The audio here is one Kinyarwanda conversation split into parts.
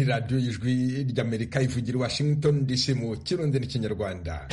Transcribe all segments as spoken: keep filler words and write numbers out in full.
radiyo y'ijwi ry'Amerika ivugira i Washington D C mu kirundi n'ikinyarwanda.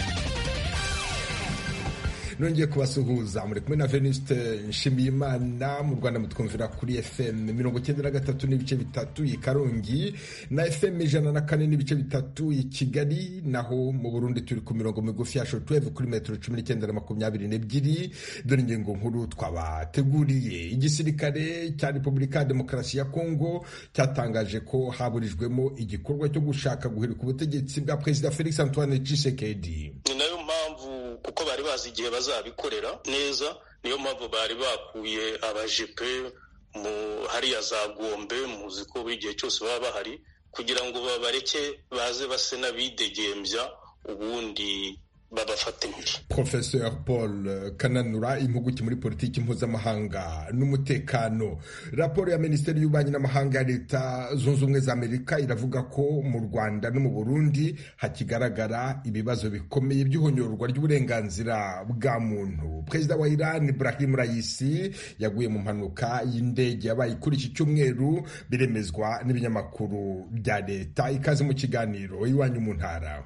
Nongeye kubasuhuza muri kumwe na Venuste Nshimiyimana. Mu Rwanda mutwumvira kuri F M mirongo icyenda na gatatu n'ibice bitatu i Karongi na F M ijana na kane n'ibice bitatu i Kigali, naho mu Burundi turi ku mirongo migufi ya shortwave kuri metero cumi n'icyenda na makumyabiri n'ebyiri. Dore ingingo nkuru twabateguriye. Igisirikare cya Repubulika ya Demokarasi ya Kongo cyatangaje ko haburijwemo igikorwa cyo gushaka guhirika ubutegetsi bwa Perezida Felix Antoine Tshisekedi. Kuko bari bazi igihe bazabikorera neza, niyo mpamvu bari bakuye abajepe mu hariya za Gombe, muzi ko buri gihe cyose baba bahari, kugira ngo babareke baze base n'abidegembya ubundi babafate muri. Professeur Paul Kananura, impuguke muri politiki mpuzamahanga n'umutekano. Raporo ya Minisiteri y'Ububanyi n'Amahanga ya Leta Zunze Ubumwe za Amerika iravuga ko mu Rwanda no mu Burundi hakigaragara ibibazo bikomeye by'ihonyorwa ry'uburenganzira bwa muntu. Perezida wa Iran Ibrahim Raisi yaguye mu mpanuka y'indege yabaye kuri iki cyumweru, biremezwa n'ibinyamakuru bya leta. Ikaze mu kiganiro iwanyu mu ntara.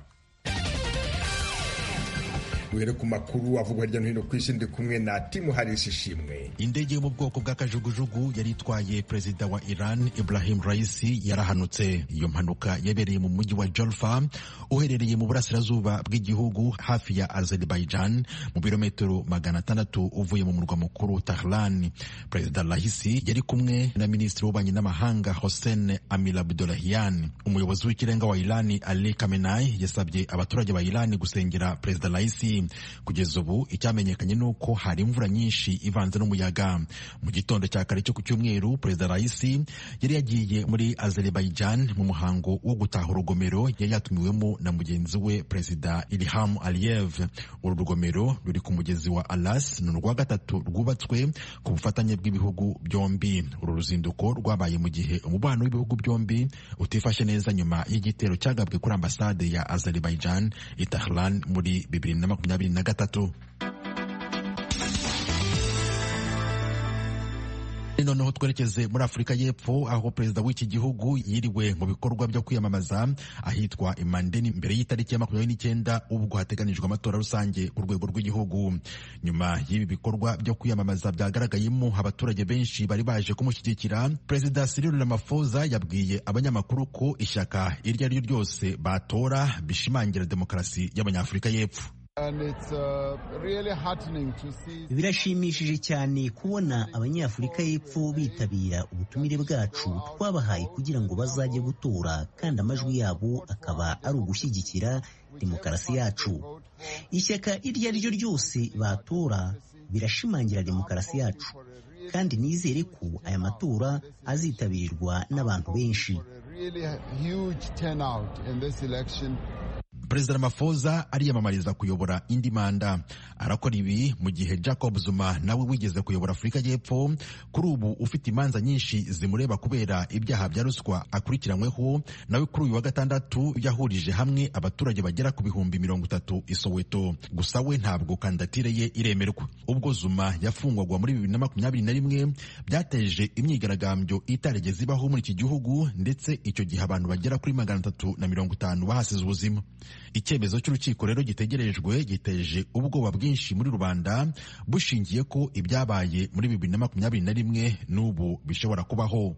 Uhere ku makuru avugwa hirya no hino ku isi, ndi kumwe na Timu Harisi Shimwe. Indege yo mu bwoko bw'akajugujugu yari itwaye perezida wa Iran Ibrahim Raisi yarahanutse. Iyo mpanuka yabereye mu mujyi wa Jolfa uherereye mu burasirazuba bw'igihugu hafi ya Azerbaijan, mu birometero magana atandatu uvuye mu murwa mukuru Tehran. Perezida Raisi yari kumwe na Minisitiri w'Ububanyi n'Amahanga Hossein Amir Abdollahian. Umuyobozi w'ikirenga wa Iran Ali Khamenei yasabye abaturage ba Iran gusengera perezida Raisi. Kugeza ubu icyamenyekanye nuko hari imvura nyinshi ivanze n'umuyaga. Mu gitondo cya kare cyo ku cyumweru, Perezida Raisi yari yagiye muri Azerbaijan mu muhango wo gutaha urugomero yari yatumiwemo na mugenzi we Perezida Ilham Aliyev. Uru rugomero ruri ku mugezi wa Alas, ni urwa gatatu rwubatswe ku bufatanye bw'ibihugu byombi. Uru ruzinduko rwabaye mu gihe umubano w'ibihugu byombi utifashe neza nyuma y'igitero cyagabwe kuri ambasade ya Azerbaijan i Tehran muri bibiri na makumyabiri na gatatu. Noneho twerekeze muri Afurika y'Epfo, aho perezida w'iki gihugu yiriwe mu bikorwa byo kwiyamamaza ahitwa Imandeni mbere y'itariki ya makumyabiri n'icyenda ubwo hateganijwe amatora rusange ku rwego rw'igihugu. Nyuma y'ibi bikorwa byo kwiyamamaza byagaragayemo abaturage benshi bari baje kumushyigikira, Perezida Cyril Ramaphosa yabwiye abanyamakuru ko ishyaka iryo ari ryo ryose batora bishimangira demokarasi y'Abanyafurika y'Epfo. Birashimishije cyane kubona Abanyafurika y'Epfo bitabira ubutumire bwacu twabahaye kugira ngo bazajye gutora, kandi amajwi yabo akaba ari ugushyigikira demokarasi yacu. Ishyaka iryo ari ryo ryose batora birashimangira demokarasi yacu, kandi nizere ko aya matora azitabirwa n'abantu benshi. Perezida Ramaphosa ariyamamariza kuyobora indi manda. Arakora ibi mu gihe Jacob Zuma nawe wigeze kuyobora Afurika y'Epfo, kuri ubu ufite imanza nyinshi zimureba kubera ibyaha bya ruswa akurikiranyweho, nawe kuri uyu wa gatandatu yahurije hamwe abaturage bagera ku bihumbi mirongo itatu i Soweto. Gusa we ntabwo kandidatire ye iremerwa. Ubwo Zuma yafungwagwa muri bibiri na makumyabiri na rimwe byateje imyigaragambyo itarigeze ibaho muri iki gihugu, ndetse icyo gihe abantu bagera kuri magana atatu na mirongo itanu bahasize ubuzima. Icyemezo cy'urukiko rero gitegerejwe giteje ubwoba bwinshi muri rubanda, bushingiye ko ibyabaye muri bibiri na makumyabiri na rimwe n'ubu bishobora kubaho.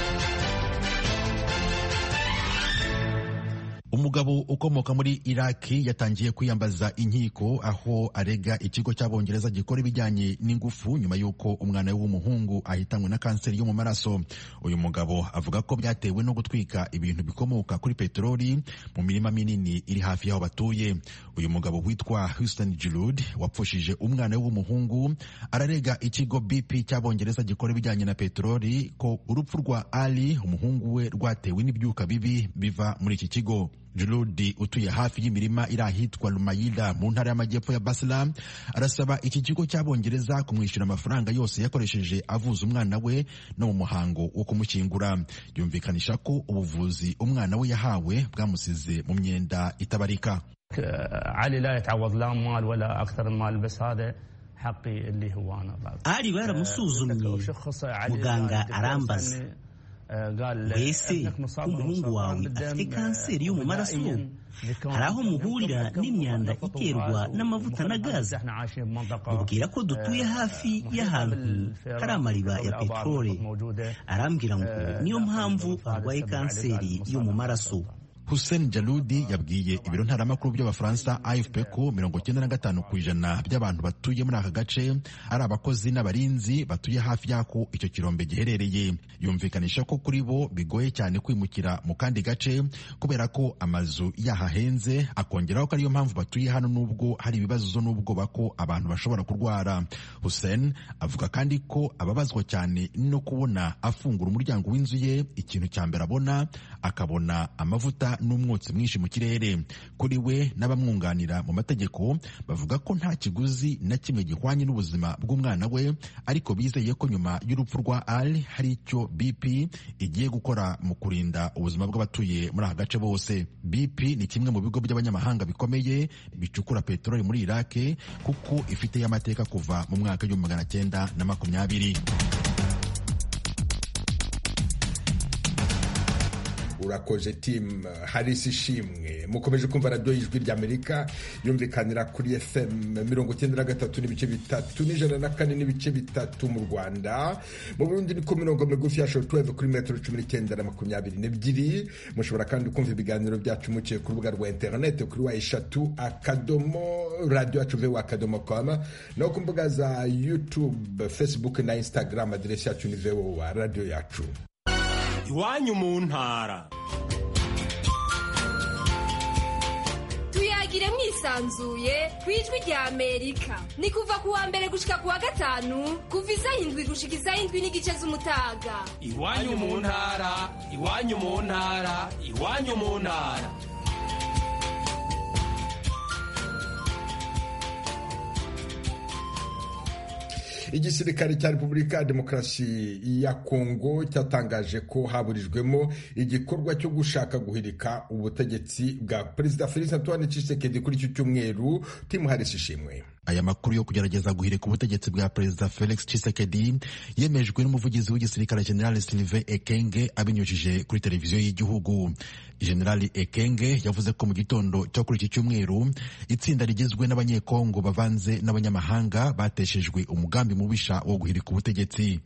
Umugabo ukomoka muri Iraki yatangiye kwiyambaza inkiko, aho arega ikigo cy'Abongereza gikora ibijyanye n'ingufu nyuma y'uko umwana we w'umuhungu ahitanywe na kanseri yo mu maraso. Uyu mugabo avuga ko byatewe no gutwika ibintu bikomoka kuri peteroli mu mirima minini iri hafi y'aho batuye. Uyu mugabo witwa Hussein Giroud wapfushije umwana we w'umuhungu ararega ikigo B P cy'Abongereza gikora ibijyanye na peteroli ko urupfu rwa Ali umuhungu we rwatewe n'ibyuka bibi biva muri iki kigo. Giroud utuye hafi y'imirima iri ahitwa Lumayila mu ntara y'amajyepfo ya Basra arasaba iki kigo cy'Abongereza kumwishyura amafaranga yose yakoresheje avuza umwana we no mu muhango wo kumushyingura. Yumvikanisha ko ubuvuzi umwana we yahawe bwamusize mu myenda itabarika. Ali la yatawad la mal wala akthar mal bas hada Ali baramusuzumye, muganga arambaza mbese umuhungu wawe afite kanseri yo mu maraso? hari aho muhurira n'imyanda iterwa n'amavuta na gaze? mubwira ko dutuye hafi y'ahantu hari amariba ya peteroli. arambwira ngo niyo mpamvu arwaye kanseri yo mu maraso. Hussein Jaludi yabwiye ibiro ntaramakuru by'abafaransa A F P ko mirongo cyenda na gatanu ku ijana by'abantu batuye muri aka gace ari abakozi n'abarinzi batuye hafi y'ako icyo kirombe giherereye. Yumvikanisha ko kuri bo bigoye cyane kwimukira mu kandi gace kubera ko amazu yahahenze, akongeraho ko ariyo mpamvu batuye hano nubwo hari ibibazo n'ubwoba ko abantu bashobora kurwara. Hussein avuga kandi ko ababazwa cyane no kubona afungura umuryango w'inzu ye, ikintu cya mbere abona akabona amavuta n'umwotsi mwinshi mu kirere. Kuri we n'abamwunganira mu mategeko bavuga ko nta kiguzi na kimwe gihwanye n'ubuzima bw'umwana we, ariko bizeye ko nyuma y'urupfu rwa Ali hari icyo B P igiye gukora mu kurinda ubuzima bw'abatuye muri aka gace bose. B P ni kimwe mu bigo by'abanyamahanga bikomeye bicukura peteroli muri Iraq kuko ifite amateka kuva mu mwaka w'igihumbi magana cyenda na makumyabiri. urakoze Tim Harris Ishimwe. Mukomeje kumva radio y'Ijwi ry'Amerika yumvikanira kuri F M mirongo cyenda na gatatu n'ibice bitatu n'ijana na kane n'ibice bitatu mu Rwanda. Mu Burundi ni ku mirongo migufi ya shortwave kuri metero cumi n'icyenda na makumyabiri n'ebyiri. Mushobora kandi kumva ibiganiro byacu muciye ku rubuga rwa internet kuri wa eshatu akadomo radio yacu v akadomo com no ku mbuga za YouTube, Facebook na Instagram. Aderesi yacu ni v o a radio yacu. Iwanyu mu ntara. Tuyagire mwisanzuye kwijwi rya Amerika. Ni kuva ku wa mbere gushika ku wa gatanu kuva isaha indwi gushika isaha indwi n'igice z'umutaga. Iwanyu mu ntara, iwanyu mu ntara, iwanyu mu ntara. Igisirikare cya Repubulika ya Demokarasi ya Kongo cyatangaje ko haburijwemo igikorwa cyo gushaka guhirika ubutegetsi bwa Perezida Felix Antoine Tshisekedi kuri iki cyumweru. Tim Harris Ishimwe. Aya makuru yo kugerageza guhirika ubutegetsi bwa Perezida Felix Tshisekedi yemejwe n'umuvugizi w'igisirikare General Sylvain Ekenge abinyujije kuri televiziyo y'igihugu. General Ekenge yavuze ko mu gitondo cyo kuri iki cyumweru itsinda rigizwe n'abanyekongo bavanze n'abanyamahanga bateshejwe umugambi mubisha wo guhirika ubutegetsi.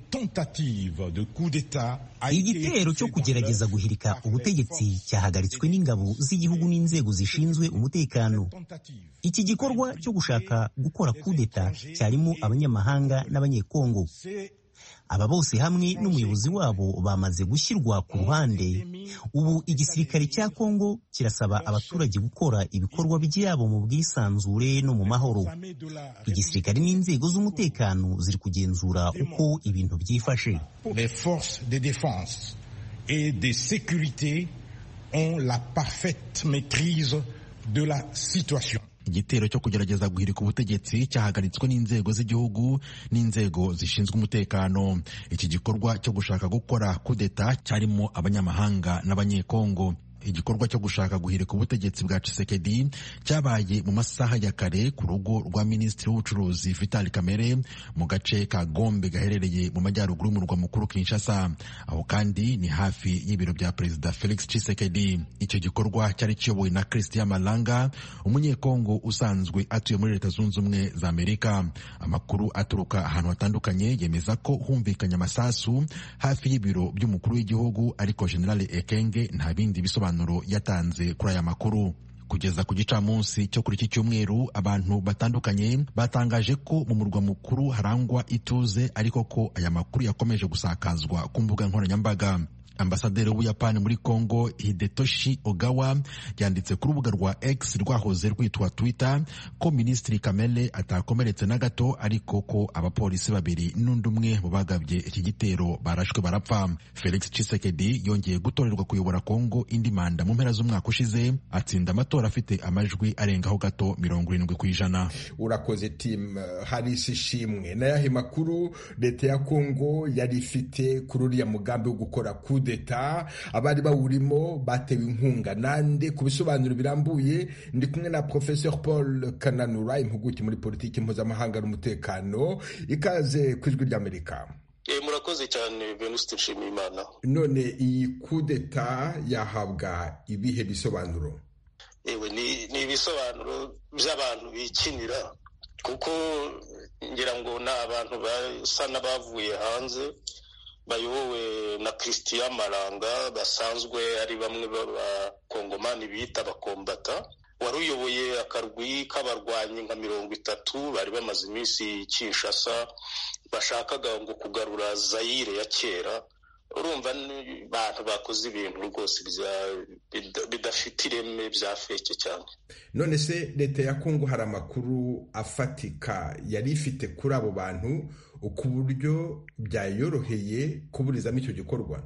Igitero cyo kugerageza guhirika ubutegetsi cyahagaritswe n'ingabo z'igihugu n'inzego zishinzwe umutekano. Iki gikorwa cyo gushaka gukora kudeta cyarimo abanyamahanga n'abanyekongo. Aba bose hamwe n'umuyobozi wabo bamaze gushyirwa ku ruhande. Ubu igisirikare cya Kongo kirasaba abaturage gukora ibikorwa byabo mu bwisanzure no mu mahoro. Igisirikare n'inzego z'umutekano ziri kugenzura uko ibintu byifashe. Les forces de défense et de sécurité ont la parfaite maîtrise de la situation. Igitero cyo kugerageza guhirika ubutegetsi cyahagaritswe n'inzego z'igihugu n'inzego zishinzwe umutekano. Iki gikorwa cyo gushaka gukora kudeta cyarimo abanyamahanga n'abanyekongo. Igikorwa cyo gushaka guhirika ubutegetsi bwa Tshisekedi cyabaye mu masaha ya kare ku rugo rwa Minisitiri w'Ubucuruzi Vital Kamerhe mu gace ka Gombe gaherereye mu majyaruguru y'umurwa mukuru Kinshasa. Aho kandi ni hafi y'ibiro bya Perezida Felix Tshisekedi. Icyo gikorwa cyari kiyobowe na Christian Malanga, umunyekongo usanzwe atuye muri Leta Zunze Ubumwe za Amerika. Amakuru aturuka ahantu hatandukanye yemeza ko humvikanye amasasu hafi y'ibiro by'umukuru w'igihugu, ariko General Ekenge nta bindi bisobanuro yatanze kuri aya makuru. Kugeza ku gicamunsi cyo kuri iki cyumweru abantu batandukanye batangaje ko mu murwa mukuru harangwa ituze, ariko ko aya makuru yakomeje gusakazwa ku mbuga nkoranyambaga. Ambasaderi w'Ubuyapani muri Kongo Hidetoshi Ogawa yanditse ku rubuga rwa X rwahoze rwitwa Twitter ko Minisitiri Kamerhe atakomeretse na gato, ariko ko abapolisi babiri n'undi umwe mu bagabye iki gitero barashwe barapfa. Felix Tshisekedi yongeye gutorerwa kuyobora Kongo indi manda mu mpera z'umwaka ushize, atsinda amatora afite amajwi arengaho gato mirongo irindwi ku ijana. Urakoze Tim Harris Ishimwe. N'ayahe makuru leta ya Kongo yari ifite kuri uriya mugambi wo gukora kudeta, abari bawurimo batewe inkunga nande? Ku bisobanuro birambuye ndi kumwe na Professeur Paul Kananura, impuguke muri politiki mpuzamahanga n'umutekano. Ikaze ku Ijwi ry'Amerika. murakoze cyane Venuste Nshimiyimana. None iyi kudeta yahabwa ibihe bisobanuro? Ewe ni ni ibisobanuro by'abantu bikinira, kuko ngira ngo ni abantu basa n'abavuye hanze bayobowe na Christian Malanga, basanzwe ari bamwe b'abakongomani bita abakombata, wari uyoboye akarwi k'abarwanyi nka mirongo itatu bari bamaze iminsi Kinshasa, bashakaga ngo kugarura Zaire ya kera. Urumva abantu bakoze ibintu rwose bidafite ireme, bya feke cyane. None se leta ya Kongo hari amakuru afatika yari ifite kuri abo bantu ku buryo byayoroheye kuburizamo icyo gikorwa?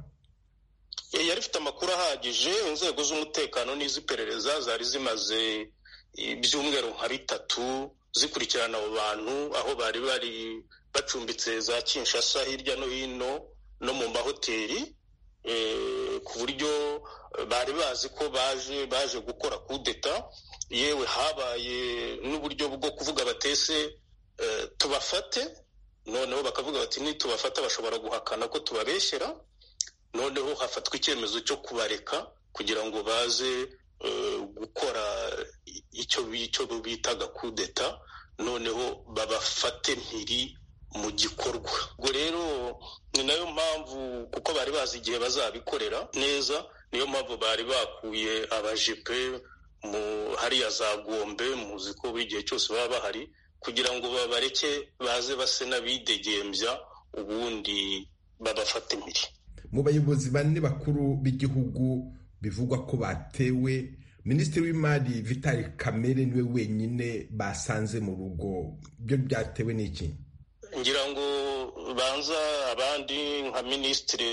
Yari ifite amakuru ahagije. Inzego z'umutekano n'iz'iperereza zari zimaze ibyumweru nka bitatu zikurikirana abo bantu aho bari bari bacumbitse za Kinshasa hirya no hino no mu mahoteli, ku buryo bari bazi ko baje baje gukora kudeta. Yewe habaye n'uburyo bwo kuvuga batese tubafate, noneho bakavuga bati nitubafata bashobora guhakana ko tubabeshyera, noneho hafatwa icyemezo cyo kubareka kugira ngo baze gukora icyo icyo bitaga kudeta, noneho babafate mpiri mu gikorwa. Ubwo rero ni nayo mpamvu, kuko bari bazi igihe bazabikorera neza, niyo mpamvu bari bakuye abajepe mu hariya za Gombe, muzi ko igihe cyose baba bahari, kugira ngo babareke baze base n'abidegembya, ubundi babafate impiri. Mu bayobozi bane bakuru b'igihugu bivugwa ko batewe, Minisitiri w'Imari Vital Kamerhe niwe wenyine basanze mu rugo. Byo byatewe n'iki? Ngira ngo banza abandi nka Minisitiri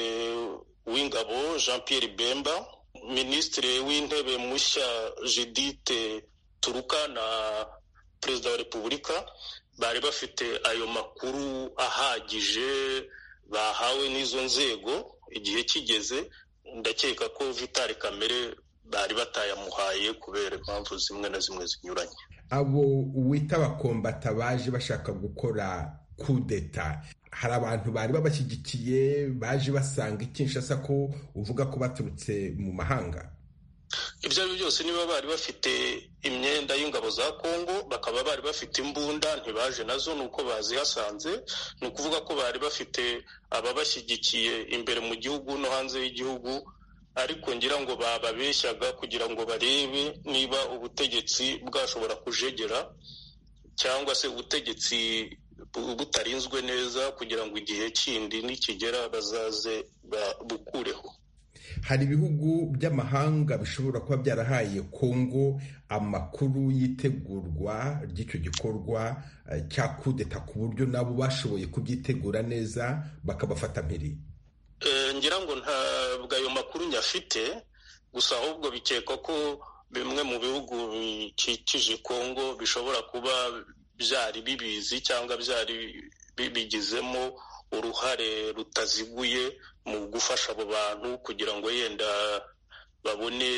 w'Ingabo Jean Pierre Bemba, Minisitiri w'Intebe mushya Judith Turuka na Perezida wa Repubulika bari bafite ayo makuru ahagije bahawe n'izo nzego. Igihe kigeze, ndakeka ko Vital Kamerhe bari batayamuhaye kubera impamvu zimwe na zimwe zinyuranye. Abo wita abakombata baje bashaka gukora kudeta, hari abantu bari babashyigikiye baje basanga Kinshasa ko uvuga ko baturutse mu mahanga? Ibyo ari byose, niba bari bafite imyenda y'ingabo za Kongo, bakaba bari bafite imbunda, ntibaje nazo nuko bazihasanze. Ni ukuvuga ko bari bafite ababashyigikiye imbere mu gihugu no hanze y'igihugu, ariko ngira ngo bababeshyaga kugira ngo barebe niba ubutegetsi bwashobora kujegera cyangwa se ubutegetsi butarinzwe neza, kugira ngo igihe kindi nikigera bazaze bukureho. Hari ibihugu by'amahanga bishobora kuba byarahaye Kongo amakuru yitegurwa ry'icyo gikorwa cya kudeta, ku buryo nabo bashoboye kubyitegura neza bakabafata mpiri? Ngira ngo ntabwo ayo makuru nyafite, gusa ahubwo bikekwa ko bimwe mu bihugu bikikije Kongo bishobora kuba byari bibizi cyangwa byari bibigizemo uruhare rutaziguye mu gufasha abo bantu kugira ngo yenda babone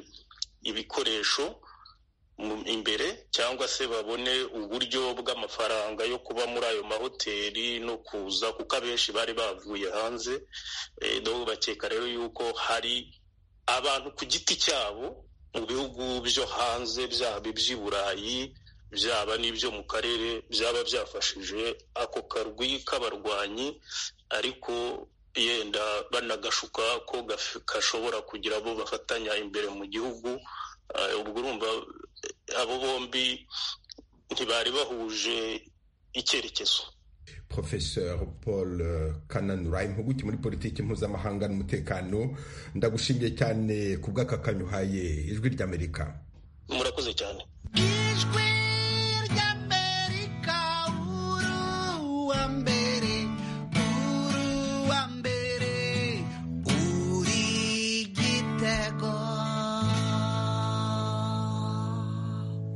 ibikoresho imbere, cyangwa se babone uburyo bw'amafaranga yo kuba muri ayo mahoteli no kuza, kuko abenshi bari bavuye hanze. Do bakeka rero yuko hari abantu ku giti cyabo mu bihugu byo hanze, byaba iby'i Burayi byaba n'ibyo mu karere, byaba byafashije ako karwi k'abarwanyi, ariko yenda banagashuka ko gashobora kugira abo bafatanya imbere mu gihugu. Ubwo urumva abo bombi ntibari bahuje icyerekezo. Professeur Paul Kananura, impuguke muri politiki mpuzamahanga n'umutekano, ndagushimiye cyane ku bw'akakanyu uhaye Ijwi ry'Amerika. Murakoze cyane. Ijwi ry'Amerika, uru wa mbere, uru wa mbere, uri igitego.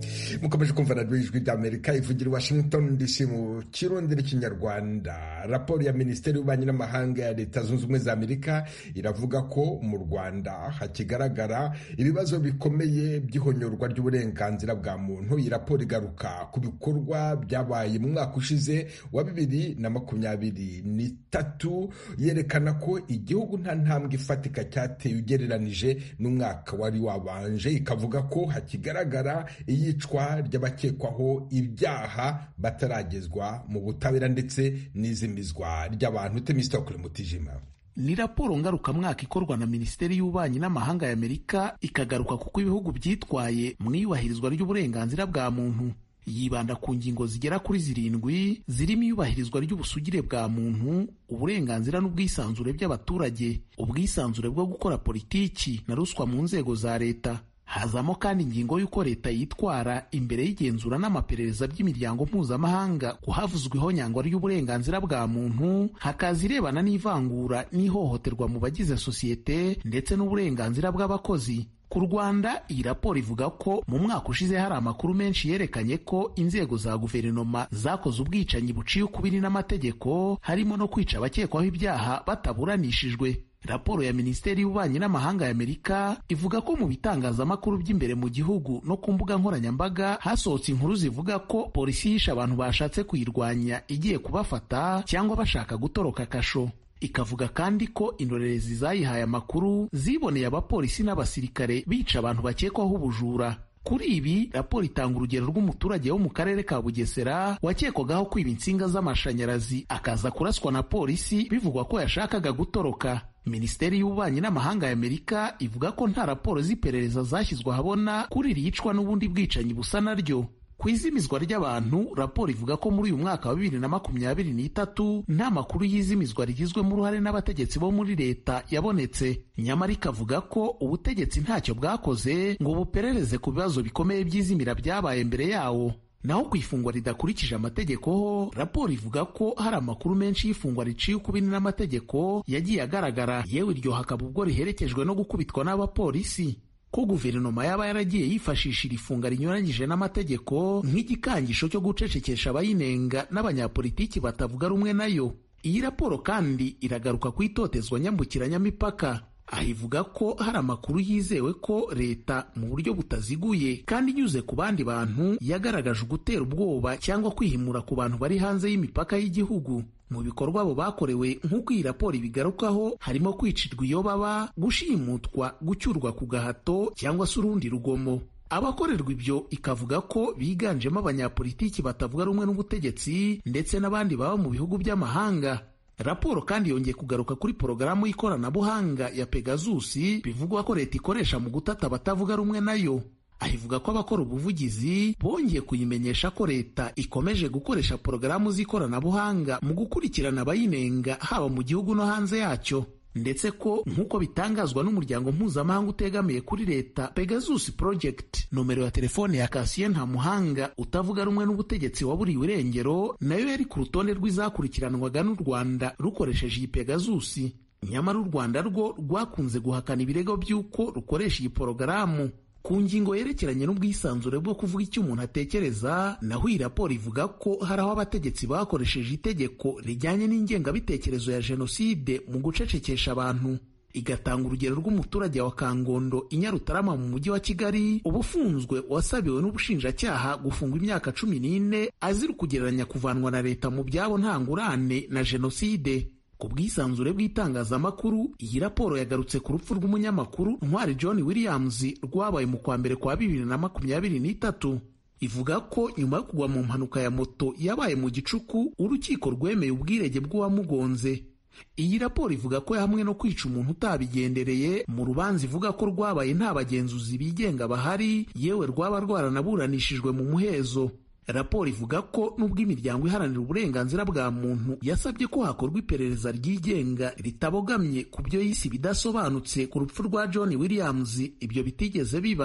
mukomeje kumva radiyo y'ijwi ry'Amerika ivugira i Washington D C mu kirundi n'ikinyarwanda. Raporo ya Minisiteri y'Ububanyi n'Amahanga ya Leta Zunze Ubumwe za Amerika iravuga ko mu Rwanda hakigaragara ibibazo bikomeye by'ihonyorwa ry'uburenganzira bwa muntu. Iyi raporo igaruka ku bikorwa byabaye mu mwaka ushize wa bibiri na makumyabiri n'itatu, yerekana ko igihugu nta ntambwe ifatika cyateye ugereranije n'umwaka wari wabanje. Ikavuga ko hakigaragara iyicwa ry'abakekwaho ibyaha bataragezwa mu butabera ndetse n'izimizwa ry'abantu. Temistokle Mutijima. Ni raporo ngarukamwaka ikorwa na Minisiteri y'Ububanyi n'Amahanga ya Amerika, ikagaruka kuko ibihugu byitwaye mu iyubahirizwa ry'uburenganzira bwa muntu. Yibanda ku ngingo zigera kuri zirindwi zirimo iyubahirizwa ry'ubusugire bwa muntu, uburenganzira n'ubwisanzure by'abaturage, ubwisanzure bwo gukora politiki na ruswa mu nzego za leta. Hazamo kandi ingingo y'uko leta yitwara imbere y'igenzura n'amaperereza by'imiryango mpuzamahanga kuhavuzweho nyangwa ry'uburenganzira bwa muntu, hakaza irebana n'ivangura n'ihohoterwa mu bagize sosiyete ndetse n'uburenganzira bw'abakozi. Ku Rwanda, iyi raporo ivuga ko mu mwaka ushize hari amakuru menshi yerekanye ko inzego za guverinoma zakoze ubwicanyi buciye ukubiri n'amategeko, harimo no kwica abakekwaho ibyaha bataburanishijwe. Raporo ya Minisiteri y'Ububanyi n'Amahanga ya Amerika ivuga ko mu bitangazamakuru by'imbere mu gihugu no ku mbuga nkoranyambaga hasohotse inkuru zivuga ko polisi yishe abantu bashatse kuyirwanya igiye kubafata cyangwa bashaka gutoroka kasho. Ikavuga kandi ko indorerezi zayihaye amakuru ziboneye abapolisi n'abasirikare bica abantu bakekwaho ubujura. Kuri ibi, raporo itanga urugero rw'umuturage wo mu karere ka Bugesera wakekwagaho kwiba insinga z'amashanyarazi akaza kuraswa na polisi bivugwa ko yashakaga gutoroka. Minisiteri y'Ububanyi n'Amahanga ya Amerika ivuga ko nta raporo z'iperereza zashyizwe ahabona kuri iri yicwa n'ubundi bwicanyi busa naryo. Ku izimizwa ry'abantu, raporo ivuga ko muri uyu mwaka wa bibiri na makumyabiri n'itatu nta makuru y'izimizwa rigizwemo uruhare n'abategetsi bo muri leta yabonetse. Nyamara ikavuga ko ubutegetsi ntacyo bwakoze ngo buperereze ku bibazo bikomeye by'izimira byabaye mbere yawo. Naho ku ifungwa ridakurikije amategeko ho, raporo ivuga ko hari amakuru menshi y'ifungwa riciye ukubiri n'amategeko yagiye agaragara, yewe iryo hakaba ubwo riherekejwe no gukubitwa n'abapolisi. Ko guverinoma yaba yaragiye yifashisha iri funga rinyuranyije n'amategeko nk'igikangisho cyo gucecekesha abayinenga n'abanyapolitiki batavuga rumwe nayo. Iyi raporo kandi iragaruka ku itotezwa nyambukiranyamipaka. Aha ivuga ko hari amakuru yizewe ko leta mu buryo butaziguye kandi inyuze ku bandi bantu yagaragaje ugutera ubwoba cyangwa kwihimura ku bantu bari hanze y'imipaka y'igihugu. Mu bikorwa abo bakorewe nk'uko iyi raporo ibigarukaho harimo kwicirwa iyo baba, gushimutwa, gucyurwa ku gahato cyangwa se urundi rugomo. Abakorerwa ibyo ikavuga ko biganjemo abanyapolitiki batavuga rumwe n'ubutegetsi ndetse n'abandi baba mu bihugu by'amahanga. Raporo kandi yongeye kugaruka kuri porogaramu y'ikoranabuhanga ya Pegasus bivugwa ko leta ikoresha mu gutata abatavuga rumwe nayo. Ahivuga ko abakora ubuvugizi bongeye kuyimenyesha ko leta ikomeje gukoresha porogaramu z'ikoranabuhanga mu gukurikirana abayinenga haba mu gihugu no hanze yacyo, ndetse ko nk'uko bitangazwa n'umuryango mpuzamahanga utegamiye kuri leta Pegasus Project, nomero ya telefone ya Cassien Ntamuhanga utavuga rumwe n'ubutegetsi waburiwe irengero nayo yari ku rutonde rw'izakurikiranwaga n'u Rwanda rukoresheje iyi Pegasus. Nyamara u Rwanda rwo rwakunze guhakana ibirego by'uko rukoresha iyi porogaramu. Ku ngingo yerekeranye n'ubwisanzure bwo kuvuga icyo umuntu atekereza, naho iyi raporo ivuga ko hari aho abategetsi bakoresheje itegeko rijyanye n'ingengabitekerezo ya jenoside mu gucecekesha abantu. Igatanga urugero rw'umuturage wa Kangondo i Nyarutarama mu mujyi wa Kigali ubufunzwe wasabiwe n'ubushinjacyaha gufungwa imyaka cumi n'ine azira kugereranya kuvanwa na leta mu byabo nta ngurane na jenoside. Ku bwisanzure bw'itangazamakuru, iyi raporo yagarutse ku rupfu rw'umunyamakuru Ntwari John Williams rwabaye mu kwa mbere kwa bibiri na makumyabiri n'itatu. Ivuga ko nyuma yo kugwa mu mpanuka ya moto yabaye mu gicuku, urukiko rwemeye ubwirege bw'uwamugonze. Iyi raporo ivuga ko hamwe no kwica umuntu utabigendereye mu rubanza ivuga ko rwabaye nta bagenzuzi bigenga bahari, yewe rwaba rwaranaburanishijwe mu muhezo. Raporo ivuga ko nubwo imiryango iharanira uburenganzira bwa muntu yasabye ko hakorwa iperereza ryigenga ritabogamye ku byo yise bidasobanutse ku rupfu rwa John Williams, ibyo bitigeze biba.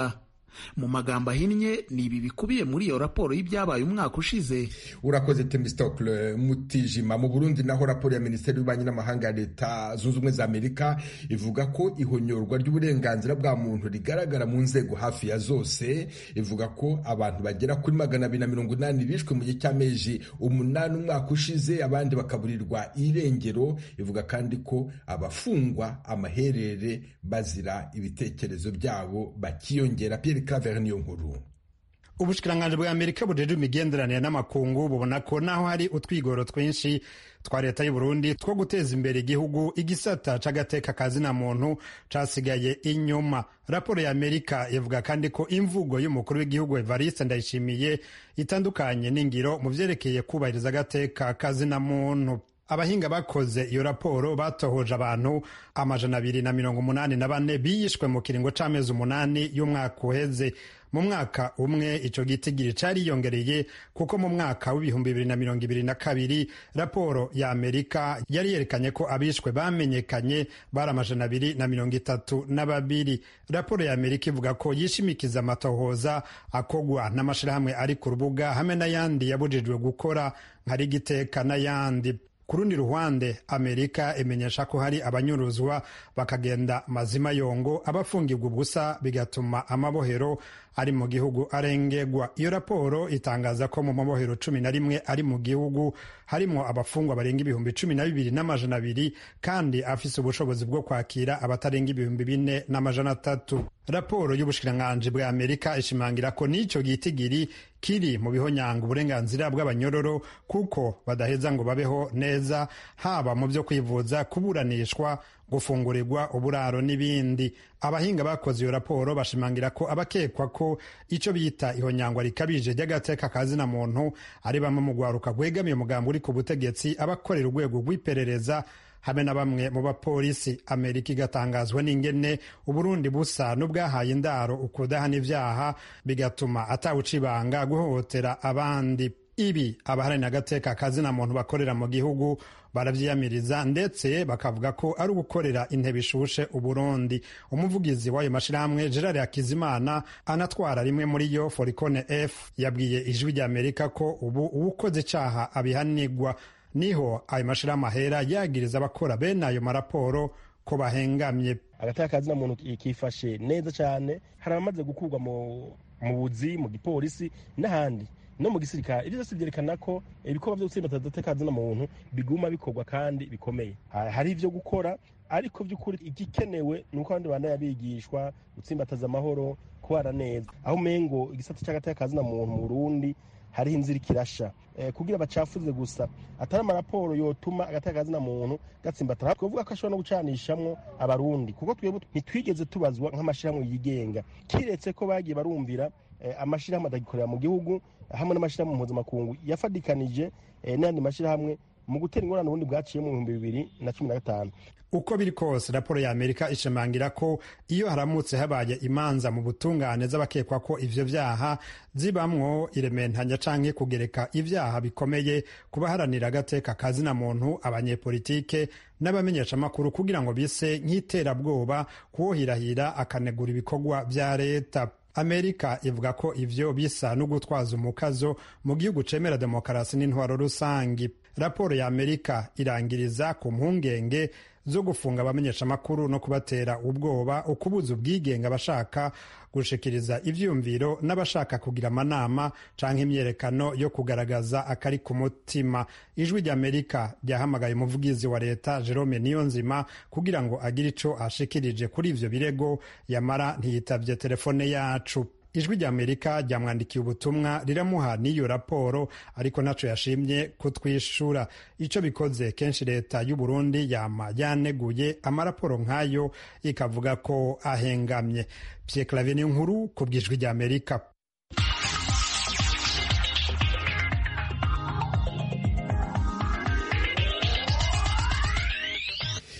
mu magambo ahinnye ni ibi bikubiye muri iyo raporo y'ibyabaye umwaka ushize. Urakoze Temistokle Mutijima. Mu Burundi naho raporo ya Minisiteri y'Ububanyi n'Amahanga ya Leta Zunze Ubumwe za Amerika ivuga ko ihonyorwa ry'uburenganzira bwa muntu rigaragara mu nzego hafi ya zose. Ivuga ko abantu bagera kuri magana abiri na mirongo inani bishwe mu gihe cy'amezi umunani umwaka ushize, abandi bakaburirwa irengero. Ivuga kandi ko abafungwa amaherere bazira ibitekerezo byabo bakiyongera. Pierre Claver niyo nkuru. Ubushikiranganje bwa Amerika bujeje imigenderanire n'amakungu bubona ko naho hari utwigoro twinshi twa leta y'u Burundi two guteza imbere igihugu, igisata c'agateka kazina muntu casigaye inyuma. Raporo ya Amerika ivuga kandi ko imvugo y'umukuru w'igihugu Evariste Ndayishimiye itandukanye n'ingiro mu vyerekeye kubahiriza agateka kazina muntu. Abahinga bakoze iyo raporo batohoje abantu amajana abiri na mirongo umunani na bane biyishwe mu kiringo c'amezi umunani y'umwaka uheze. Mu mwaka umwe ico gitigiri cariyongereye kuko mu mwaka w'ibihumbi bibiri na mirongo ibiri na kabiri raporo ya Amerika yari yerekanye ko abishwe bamenyekanye bari amajana abiri na mirongo itatu na babiri. Raporo ya Amerika ivuga ko yishimikiza amatohoza akogwa n'amashirahamwe ari ku rubuga hamwe n'ayandi yabujijwe gukora nka Rigiteka n'ayandi. Ku rundi ruhande Amerika imenyesha ko hari abanyuruzwa bakagenda mazima yongo, abafungirwa ubusa bigatuma amabohero ari mu gihugu arengegwa. Iyo raporo itangaza ko mu mabohero cumi na rimwe ari mu gihugu harimo abafungwa barenga ibihumbi cumi na bibiri n'amajana abiri kandi afise ubushobozi bwo kwakira abatarenga ibihumbi bine n'amajana atatu. Raporo y'ubushikiranganje bwa Amerika ishimangira ko n'ico gitigiri kiri mu bihonyanga uburenganzira bw'abanyororo kuko badaheza ngo babeho neza, haba mu byo kwivuza, kuburanishwa, gufungurirwa uburaro n'ibindi. Abahinga bakoze iyo raporo bashimangira ko abakekwa ko ico bita ihonyangwa rikabije ry'agateka kazina muntu ari bamwe mu gwaruka gwegamiye umugambi uri ku butegetsi, abakorera urwego rw'iperereza habe na bamwe mu bapolisi. Amerika igatangazwa n'ingene Uburundi busa n'ubwahaye indaro ukudahana ivyaha bigatuma atawucibanga guhohotera abandi. Ibi abaharanira agateka kazina muntu bakorera mu gihugu baravyiyamiriza ndetse bakavuga ko ari ugukorera intebe ishushe Uburundi. Umuvugizi w'ayo mashirahamwe Gerard Hakizimana anatwara rimwe muri yo Foricone F yabwiye ijwi rya Amerika ko ubu uwukoze icaha abihanirwa. Niho ayo mashirahamwe ahera yagiriza abakora bene ayo maraporo ko bahengamye. Agateka kazina muntu kifashe neza cyane, hari abamaze gukurwa mu buzi, mu gipolisi n'ahandi no mu gisirikare. Ibyo byose byerekana ko ibikorwa byo gutsinda agateka kazina muntu biguma bikorwa kandi bikomeye. Hari ivyo gukora, ariko by'ukuri igikenewe ni uko abandi bana yabigishwa gutsimbataza amahoro, kubara neza. Aho mengo igisata cy'agateka kazina muntu mu Burundi hariho inzira ikirasha eh, kugira bacafuze gusa atari amaraporo yotuma agateka kazina muntu gatsimbatara. Twavuga ko ashobora no gucanishamwo abarundi kuko twebwe ntitwigeze tubazwa nk'amashirahamwe yigenga, kiretse ko bagiye barumvira eh, amashirahamwe adagikorera mu gihugu hamwe n'amashirahamwe mpuzamakungu yafadikanije eh, n'andi mashirahamwe mu gutera ingorane ubundi bwaciye mu bihumbi bibiri na cumi na gatanu. Uko biri kose raporo ya Amerika ishimangira ko iyo haramutse habaye imanza mu butungane z'abakekwa ko ivyo vyaha zibamwo irementanya canke kugereka ivyaha bikomeye kubaharanira agateka kazina muntu, abanyepolitike n'abamenyesha makuru kugira ngo bise nk'iterabwoba, kuwohirahira akanegura ibikorwa vya leta. Amerika ivuga ko ivyo bisa no gutwaza umukazo mu gihugu cemera demokarasi n'intwaro rusangi. Raporo ya Amerika irangiriza ku mpungenge zo gufunga abamenyesha makuru no kubatera ubwoba, ukubuza ubwigenge abashaka gushikiriza ivyumviro n'abashaka kugira amanama canke imyerekano yo kugaragaza akari ku mutima. Ijwi rya Amerika ryahamagaye umuvugizi wa leta Jerome Niyonzima kugira ngo agire ico ashikirije kuri ivyo birego, yamara ntiyitavye telefone yacu. Ijwi rya Amerika ryamwandikiye ubutumwa riramuha n'iyo raporo, ariko naco yashimye kutwishura. Ico bikoze kenshi leta y'u Burundi yama yaneguye amaraporo nk'ayo ikavuga ko ahengamye. Pierre Claver nkuru ku bw'Ijwi rya Amerika.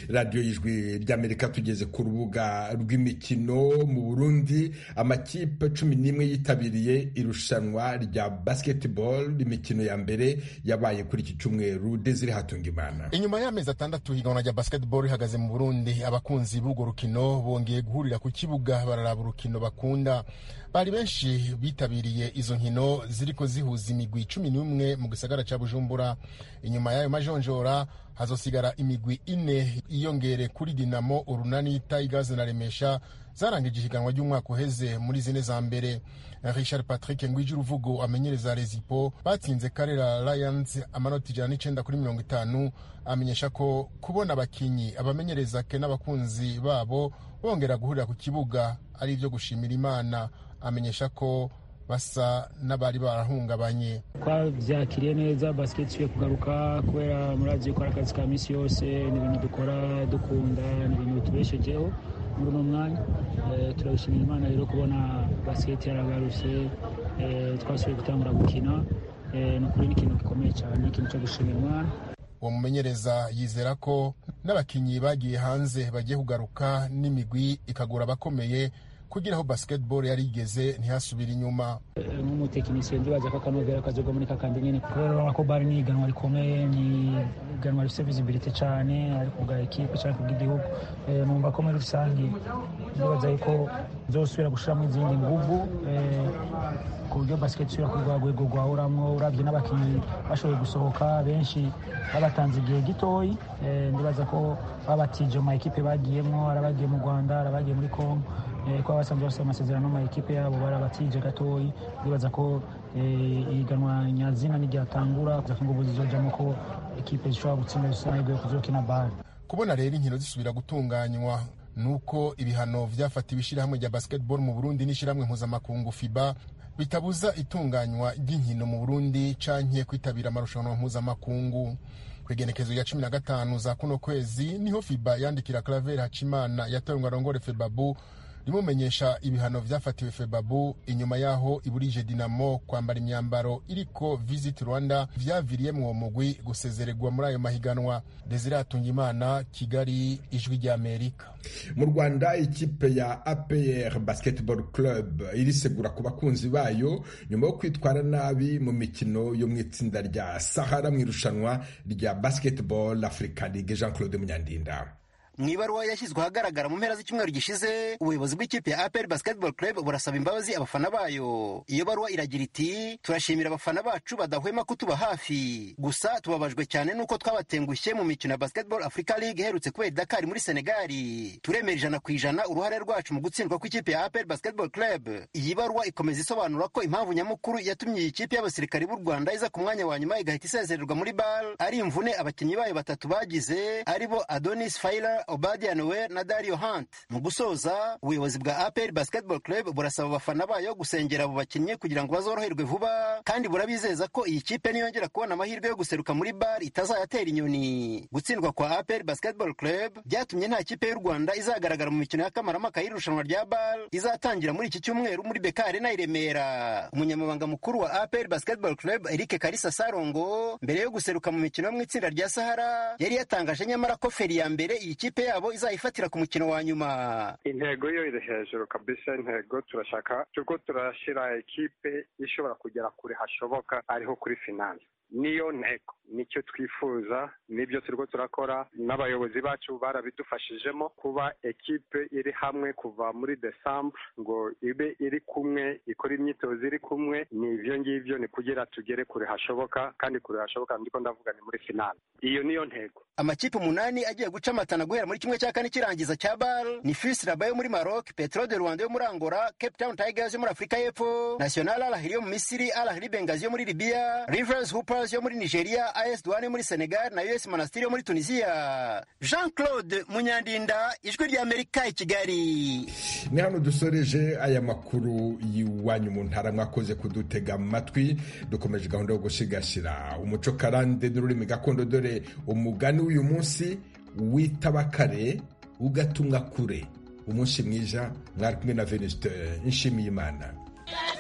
radiyo y'ijwi ry'Amerika. Tugeze ku rubuga rw'imikino mu Burundi. Amakipe cumi n'imwe yitabiriye irushanwa rya basketball. Imikino ya mbere yabaye kuri iki cyumweru. Desire Hatungimana. Inyuma y'amezi atandatu higanwa rya basketball ihagaze mu Burundi, abakunzi b'urwo rukino bongeye guhurira ku kibuga bararaba urukino bakunda. Bari benshi bitabiriye izo nkino ziriko zihuza imigwi cumi n'umwe mu gisagara ca Bujumbura. Inyuma y'ayo majonjora hazosigara imigwi ine iyongere kuri Dinamo, Urunani, Tigers na Remesha zarangije ihiganwa ry'umwaka uheze muri zine za mbere. Richard Patrick Ngwijiruvugo amenyereza Rezipo batsinze Karera Lions amanota ijana n'icenda kuri mirongo itanu. Amenyesha ko kubona abakinyi abamenyereza ke n'abakunzi babo bongera guhurira ku kibuga ari ivyo gushimira Imana. Amenyesha ko basa n'abari barahungabanye. Twavyakiriye neza, basket tuye kugaruka kubera murazi ko akazi ka misi yose ni ibintu dukora dukunda, ni ibintu tubeshejeho muri uno mwanya. E, turabishimira Imana rero kubona basket yaragarutse, e, twasubiye gutangura gukina. E, nukuri ni ikintu gikomeye cyane, ikintu cyo gushimira Imana. Uwo mumenyereza yizera ko n'abakinyi bagiye hanze bagiye kugaruka n'imigwi ikagura abakomeye kugira aho basketball yari igeze ntihasubira inyuma. Nk'umutekinisiye ndibaza ko akanovera kazoga muri kakandi nyene kubera ko bari ni iganwa rikomeye, ni iganwa rifite visibility cyane ariko bwa equipe cyane kubw'igihugu. Numva ko muri rusange ndibaza ko nzosubira gushiramo izindi nguvu ku buryo basket isubira ku rwego rwahoramwo. Uravye n'abakinyi bashoboye gusohoka benshi babatanze igihe gitoyi. Ndibaza ko babatije mu equipe bagiyemwo, arabagiye mu Rwanda, arabagiye muri Congo, ko basanzwe bafite amasezerano mu equipe yabo barabatije gatoyi. Ndibaza ko ihiganwa nyazina n'iryatangura kuza ngo buzizojamo ko equipe zishobora gutsinda zisanayigoye kuzokina ball. Kubona rero inkino zisubira gutunganywa nuko ibihano vyafatiwe ishirahamwe rya basketball mu Burundi n'ishirahamwe mpuzamakungu FIBA bitabuza itunganywa ry'inkino mu Burundi canke kwitabira amarushanwa mpuzamakungu. Kwigenekezo ya cumi na gatanu za kuno kwezi niho FIBA yandikira Claver Hacimana yatowe ngo arongore Febabu rimumenyesha ibihano vyafatiwe Febabu inyuma yaho iburije Dinamo kwambara imyambaro iriko Visit Rwanda vyaviriyemwo uwo mugwi gusezererwa muri ayo mahiganwa. Desire Hatungimana, Kigali, Ijwi ry'Amerika. Mu Rwanda ikipe ya A P R Basketball Club irisegura ku bakunzi bayo nyuma yo kwitwara nabi mu mikino yo mu itsinda rya Sahara mu irushanwa rya Basketball Africa League. Jean Claude Munyandinda. Mwibaruwa yashyizwe ahagaragara mu mpera z'icyumweru gishize, ubuyobozi bw'ikipe ya A P R Basketball Club burasaba imbabazi abafana bayo. Iyo baruwa iragira iti: turashimira abafana bacu badahwema kutuba hafi, gusa tubabajwe cyane nuko twabatengushye mu mikino ya Basketball Africa League iherutse kubera Dakar muri Senegal. Turemera ijana ku ijana uruhare rwacu mu gutsindwa kw'ikipe ya A P R Basketball Club. Iyi baruwa ikomeza isobanura ko impamvu nyamukuru yatumye iyi kipe y'abasirikari b'u Rwanda iza ku mwanya wa nyuma igahita isezererwa muri ball ari imvune abakinnyi bayo batatu bagize, aribo Adonis Failer, Obadia Noe na Dario Hunt. Mu gusoza, ubuyobozi bwa A P R Basketball Club burasaba abafana bayo gusengera abo bakinnyi kugira ngo bazoroherwe vuba, kandi burabizeza ko iyi kipe niyongera kubona amahirwe yo guseruka muri bar itazayatera inyoni. Gutsindwa kwa A P R Basketball Club byatumye nta kipe y'u Rwanda izagaragara mu mikino ya kamarampaka y'irushanwa rya bar izatangira muri iki cyumweru muri Beka Arena i Remera. Umunyamabanga mukuru wa A P R Basketball Club Eric Kalisa Sarongo mbere yo guseruka mu mikino yo mu itsinda rya Sahara yari yatangaje nyamara ko feri ya mbere iyi kipe yabo izayifatira ku mukino wa nyuma. Intego yo iri hejuru kabisa. Intego turashaka tuko turashira ekipe ishobora kugera kure hashoboka ariho kuri finale. Niyo ntego, nicyo twifuza, nibyo turiko turakora, n'abayobozi bacu barabidufashijemo kuba ekipe iri hamwe kuva muri December ngo ibe iri kumwe ikora imyitozo iri kumwe. Nivyo ngivyo ni kugira tugere kure hashoboka, kandi kure hashoboka ndiko ndavuga ni muri finale. Iyo niyo ntego. Amakipe umunani agiye guca amatana guhera muri kimwe cya kane kirangiza cya ball ni F U S Rabat yo muri Maroc, Petro de Rwanda yo muri Angola, Cape Town Tigers yo muri Afrika y'Epfo, National Al Ahly yo mu Misiri, Al Ahly Benghazi yo muri Libya, Rivers Hoopers yo muri Nigeria, A S Douane yo muri Senegal na U S Monastir yo muri Tunisia. Jean Claude Munyandinda, Ijwi ry'Amerika i Kigali. Ni hano dusoreje aya makuru y'iwanyu mu ntara. Mwakoze kudutega amatwi. Dukomeje gahunda yo gushigashira umuco karande n'ururimi gakondo, dore umugani w'uyu munsi witaba kare ugatumwa kure. Umunsi mwiza, mwari kumwe na Venuste Nshimiyimana.